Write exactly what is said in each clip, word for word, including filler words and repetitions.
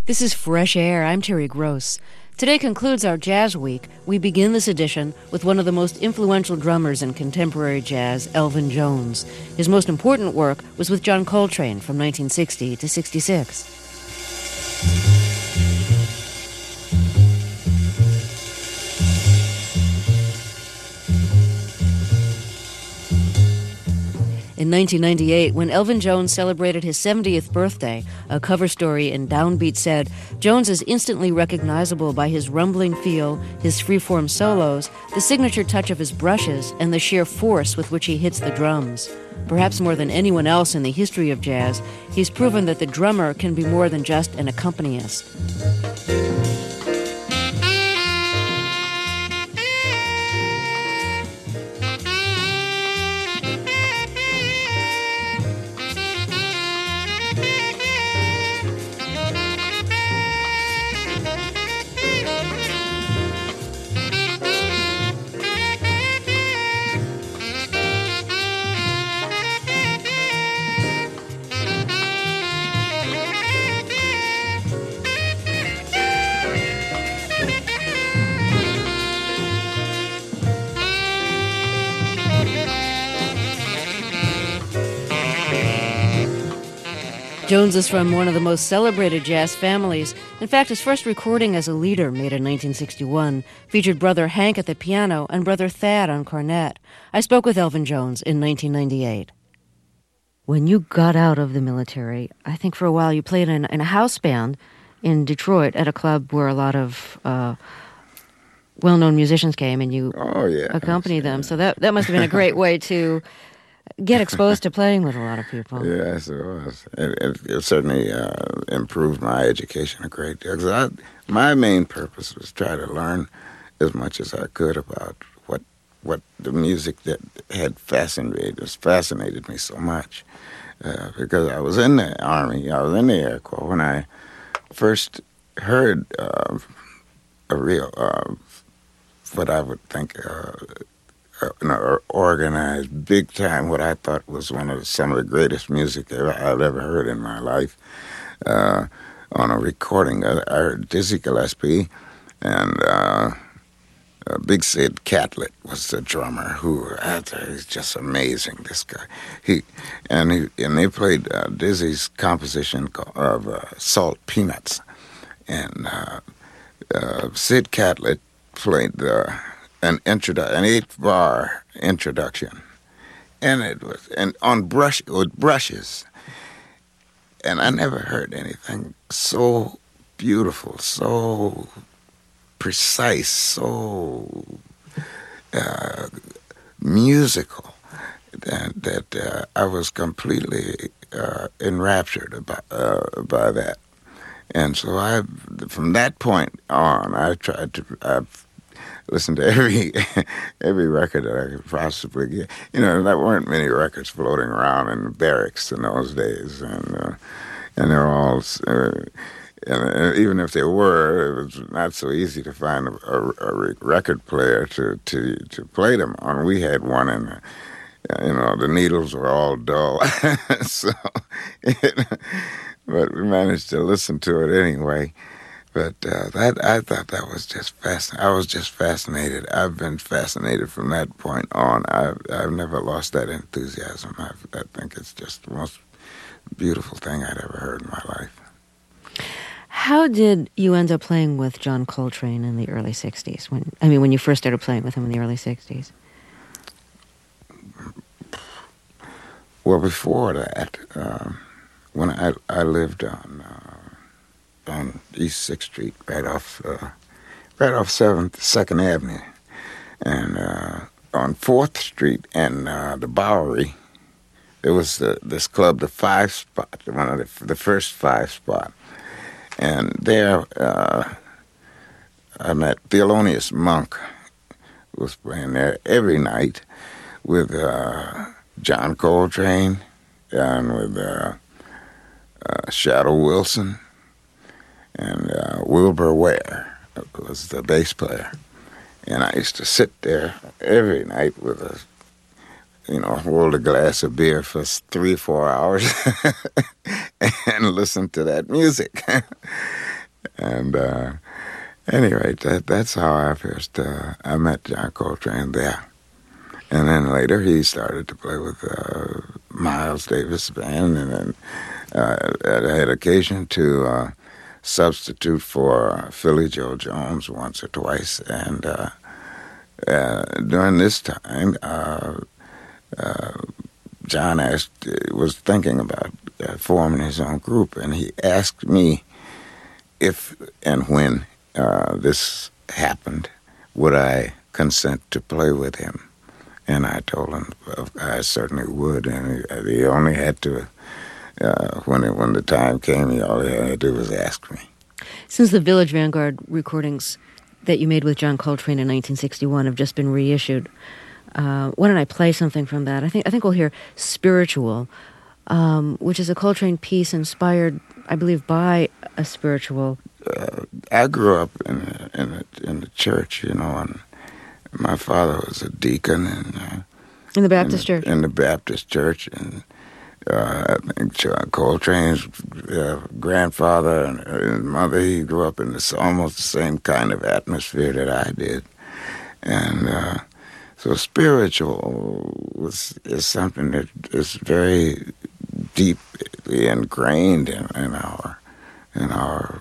This is Fresh Air. I'm Terry Gross. Today concludes our Jazz Week. We begin this edition with one of the most influential drummers in contemporary jazz, Elvin Jones. His most important work was with John Coltrane from nineteen sixty to sixty-six. In nineteen ninety-eight, when Elvin Jones celebrated his seventieth birthday, a cover story in Downbeat said, "Jones is instantly recognizable by his rumbling feel, his freeform solos, the signature touch of his brushes, and the sheer force with which he hits the drums. Perhaps more than anyone else in the history of jazz, he's proven that the drummer can be more than just an accompanist." Jones is from one of the most celebrated jazz families. In fact, his first recording as a leader, made in nineteen sixty-one, featured brother Hank at the piano and brother Thad on cornet. I spoke with Elvin Jones in nineteen ninety-eight. When you got out of the military, I think for a while you played in, in a house band in Detroit at a club where a lot of uh, well-known musicians came, and you oh, yeah. accompanied them. So that, that must have been a great way to get exposed to playing with a lot of people. Yes, it was. It, it, it certainly uh, improved my education a great deal. 'Cause I, my main purpose was try to learn as much as I could about what what the music that had fascinated was fascinated me so much. Uh, because I was in the Army, I was in the Air Corps when I first heard uh, a real, uh, what I would think. Uh, Uh, you know, organized, big time, what I thought was one of the, some of the greatest music I've ever heard in my life. Uh, on a recording, I, I heard Dizzy Gillespie, and uh, uh, Big Sid Catlett was the drummer. Who I thought he's just amazing. This guy, he and he and they played uh, Dizzy's composition of uh, Salt Peanuts, and uh, uh, Sid Catlett played the. Uh, An introdu- an eight-bar introduction, and it was and on brush with brushes, and I never heard anything so beautiful, so precise, so uh, musical that that uh, I was completely uh, enraptured about uh, by that, and so I, from that point on, I tried to. I've, Listen to every every record that I could possibly get. You know, there weren't many records floating around in the barracks in those days, and uh, and they're all. Uh, and even if there were, it was not so easy to find a, a, a record player to, to to play them on. We had one, and uh, you know the needles were all dull, so it, but we managed to listen to it anyway. But uh, that I thought that was just fascinating. I was just fascinated. I've been fascinated from that point on. I've, I've never lost that enthusiasm. I've, I think it's just the most beautiful thing I'd ever heard in my life. How did you end up playing with John Coltrane in the early sixties? When I mean, when you first started playing with him in the early sixties? Well, before that, uh, when I, I lived on... Uh, on East sixth Street, right off, uh, right off seventh, second Avenue, and uh, on fourth Street and uh, the Bowery, there was the, this club, the Five Spot, one of the, the first Five Spot, and there uh, I met Thelonious Monk, who was playing there every night with uh, John Coltrane and with uh, uh, Shadow Wilson. And uh, Wilbur Ware was the bass player. And I used to sit there every night with a, you know, hold a glass of beer for three, four hours and listen to that music. And uh, anyway, that, that's how I first, uh, I met John Coltrane there. And then later he started to play with uh, Miles Davis Band, and then uh, I had occasion to uh, substitute for uh, Philly Joe Jones once or twice. And uh, uh, during this time, uh, uh, John asked, was thinking about uh, forming his own group, and he asked me if and when uh, this happened, would I consent to play with him? And I told him I certainly would, and he, he only had to, uh, when it, when the time came, he all he had to do was ask me. Since the Village Vanguard recordings that you made with John Coltrane in nineteen sixty-one have just been reissued, Uh, why don't I play something from that? I think I think we'll hear Spiritual, um, which is a Coltrane piece inspired, I believe, by a spiritual. Uh, I grew up in a, in a, in the church, you know, and my father was a deacon in uh, in the Baptist in, church. In the Baptist church, and uh, I think John Coltrane's uh, grandfather and, and mother, he grew up in this almost the same kind of atmosphere that I did, and. Uh, So spiritual was, is something that is very deeply ingrained in, in our in our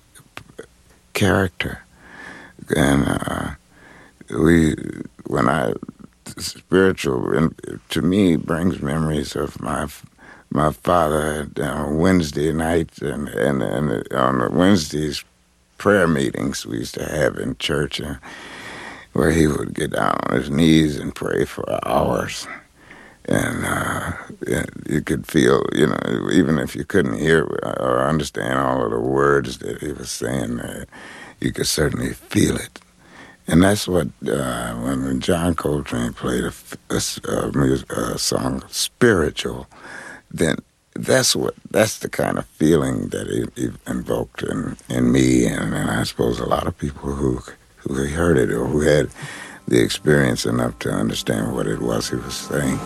character, and uh, we when I spiritual to me brings memories of my my father on Wednesday nights and and, and on the Wednesdays prayer meetings we used to have in church. And, where he would get down on his knees and pray for hours. And uh, you could feel, you know, even if you couldn't hear or understand all of the words that he was saying, uh, you could certainly feel it. And that's what, uh, when John Coltrane played a, a, a, music, a song, Spiritual, then that's what, that's the kind of feeling that he, he invoked in, in me, and, and I suppose a lot of people who who heard it or who had the experience enough to understand what it was he was saying.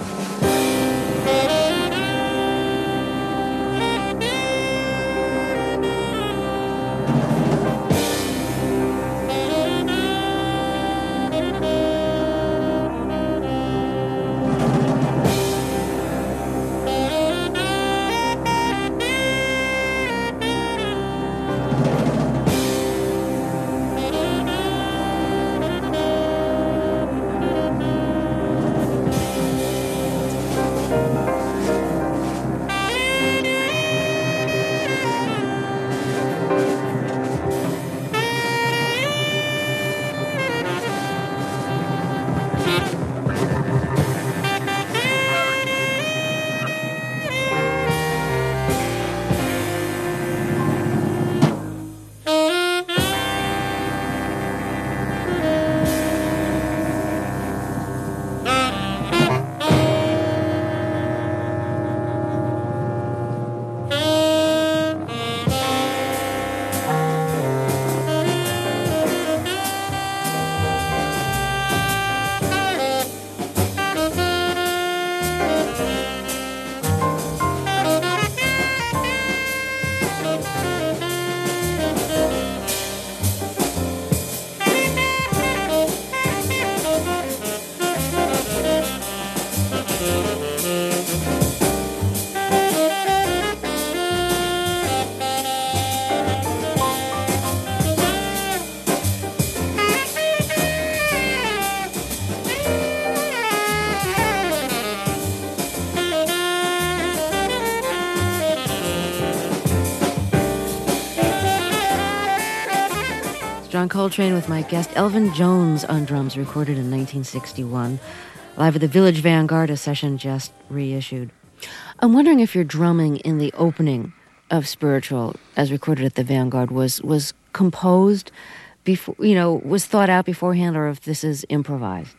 John Coltrane with my guest Elvin Jones on drums, recorded in nineteen sixty-one. Live at the Village Vanguard, a session just reissued. I'm wondering if your drumming in the opening of Spiritual, as recorded at the Vanguard, was was composed before, you know, was thought out beforehand, or if this is improvised.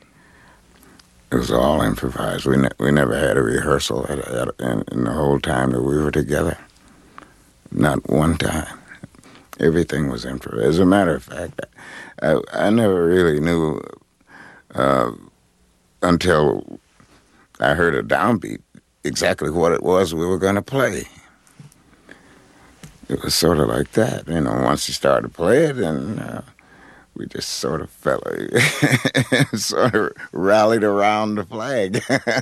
It was all improvised. We ne- we never had a rehearsal at, at, in, in the whole time that we were together. Not one time. Everything was improvised. As a matter of fact, I, I never really knew uh, until I heard a downbeat exactly what it was we were going to play. it was sort of like that. You know, once he started to play it, and uh, we just sort of fell, sort of rallied around the flag.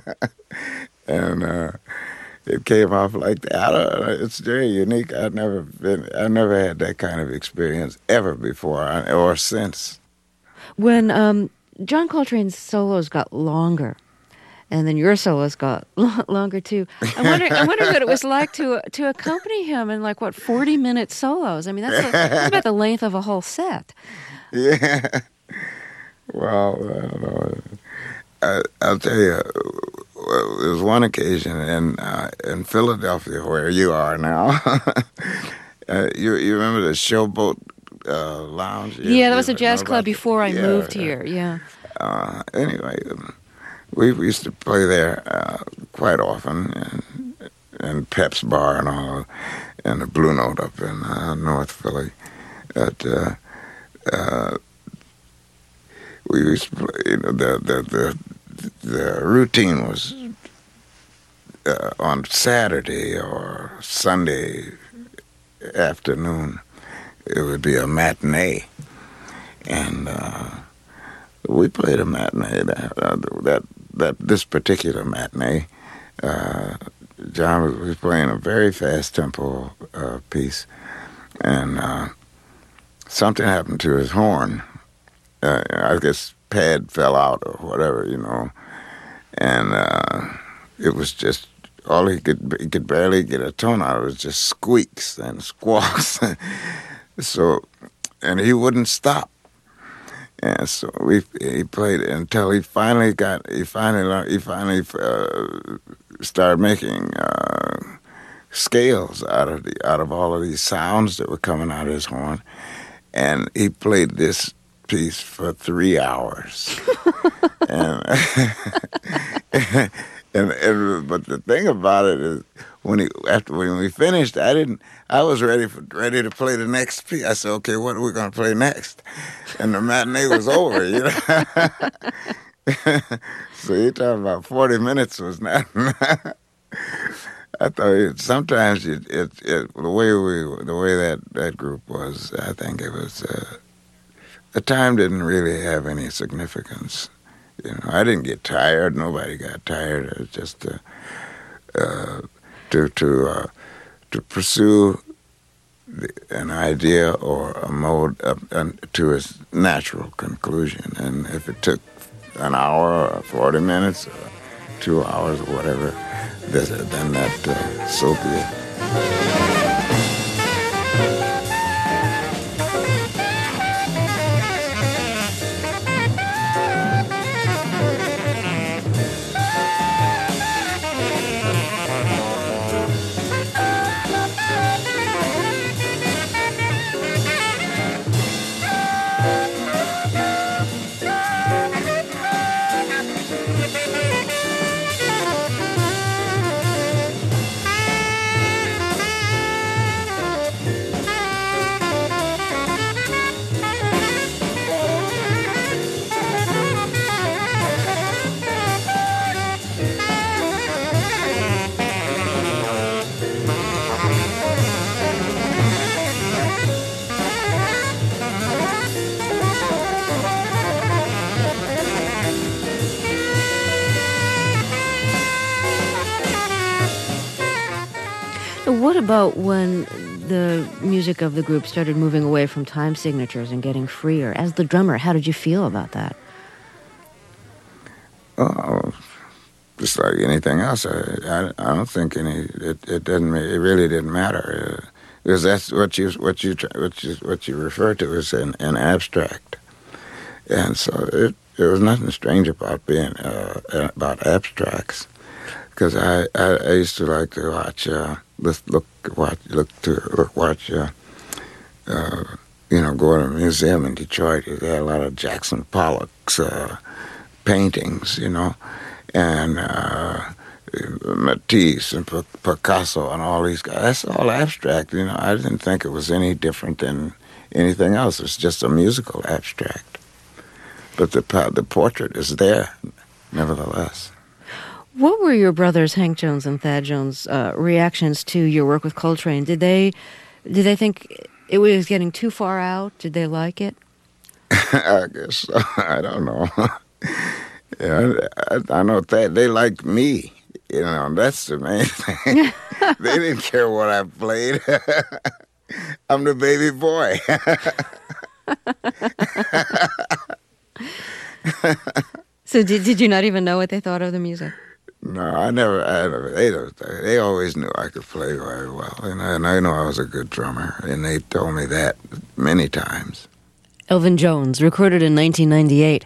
And uh, it came off like that. I don't know, it's very unique. I've never been, I've never had that kind of experience ever before or since. When um, John Coltrane's solos got longer, and then your solos got longer too. I wonder, I wonder what it was like to to accompany him in like what forty minute solos. I mean, that's, a, that's about the length of a whole set. Yeah. Well, I don't know. I, I'll tell you, there was one occasion in uh, in Philadelphia where you are now. uh, you you remember the Showboat uh, Lounge? You, yeah, that was a jazz club before I yeah, moved yeah. here. Yeah. Uh, anyway, um, we used to play there uh, quite often, and, and Pep's Bar and all, and the Blue Note up in uh, North Philly. But, uh, uh, we used to play, you know, the the the, the routine was uh, on Saturday or Sunday afternoon. It would be a matinee, and uh, we played a matinee. That uh, that that this particular matinee, uh, John was, was playing a very fast tempo uh, piece, and uh, something happened to his horn. Uh, I guess pad fell out or whatever, you know, and uh, it was just all he could he could barely get a tone out. It was just squeaks and squawks. So, and he wouldn't stop. And so we he played it until he finally got he finally learned, he finally uh, started making uh, scales out of the out of all of these sounds that were coming out of his horn, and he played this piece for three hours. and, and and but the thing about it is, when he after when we finished, I didn't. I was ready for ready to play the next piece. I said, "Okay, what are we going to play next?" And the matinee was over, you know. So you're talking about forty minutes was not. I thought it, sometimes it, it, it the way we the way that, that group was, I think it was uh, the time didn't really have any significance. You know, I didn't get tired. Nobody got tired. It was just uh, uh, to to uh, to pursue the, an idea or a mode up, uh, to its natural conclusion. And if it took an hour or forty minutes or two hours or whatever, then that uh, so be it. What about when the music of the group started moving away from time signatures and getting freer? As the drummer, how did you feel about that? Oh, just like anything else. I, I, I don't think any. It, it doesn't. It really didn't matter, uh, because that's what you what you what you what you refer to as an, an abstract, and so it there was nothing strange about being uh, about abstracts, because I, I I used to like to watch. Uh, Let's look, watch, look to look, watch. Uh, uh, you know, go to a museum in Detroit. They had a lot of Jackson Pollock's uh, paintings, you know, and uh, Matisse and P- Picasso and all these guys. That's all abstract, you know. I didn't think it was any different than anything else. It's just a musical abstract, but the the portrait is there, nevertheless. What were your brothers, Hank Jones and Thad Jones, uh, reactions to your work with Coltrane? Did they Did they think it was getting too far out? Did they like it? I guess so. I don't know. yeah, I, I know that they liked me. You know, that's the main thing. They didn't care what I played. I'm the baby boy. So did did you not even know what they thought of the music? No, I never. I never they don't. They always knew I could play very well, and I, and I know I was a good drummer, and they told me that many times. Elvin Jones, recorded in nineteen ninety-eight,